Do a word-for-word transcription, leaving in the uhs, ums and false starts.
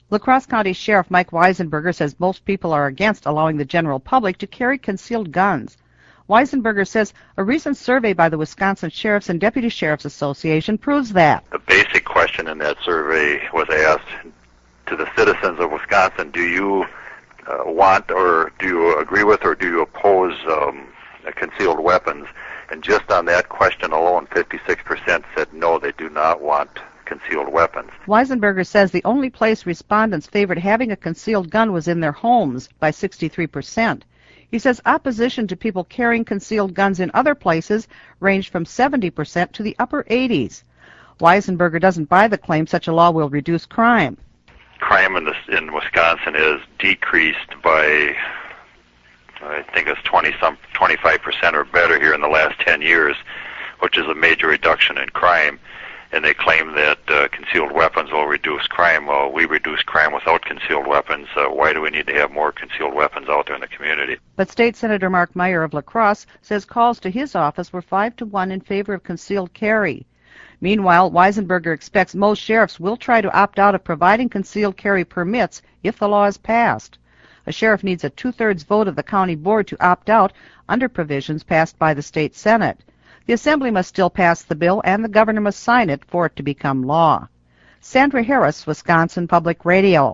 La Crosse County Sheriff Mike Weisenberger says most people are against allowing the general public to carry concealed guns. Weisenberger says a recent survey by the Wisconsin Sheriff's and Deputy Sheriff's Association proves that. The basic question in that survey was asked to the citizens of Wisconsin, do you uh, want or do you agree with or do you oppose um, concealed weapons? And just on that question alone, fifty-six percent said no, they do not want concealed weapons. Weisenberger says the only place respondents favored having a concealed gun was in their homes by sixty-three percent. He says opposition to people carrying concealed guns in other places ranged from seventy percent to the upper eighties. Weisenberger doesn't buy the claim such a law will reduce crime. Crime in, this, in Wisconsin is decreased by, I think it's twenty some, twenty-five percent or better here in the last ten years, which is a major reduction in crime. And they claim that uh, concealed weapons will reduce crime. Well, we reduce crime without concealed weapons. Uh, why do we need to have more concealed weapons out there in the community? But State Senator Mark Meyer of La Crosse says calls to his office were five to one in favor of concealed carry. Meanwhile, Weisenberger expects most sheriffs will try to opt out of providing concealed carry permits if the law is passed. A sheriff needs a two-thirds vote of the county board to opt out under provisions passed by the state Senate. The Assembly must still pass the bill, and the governor must sign it for it to become law. Sandra Harris, Wisconsin Public Radio.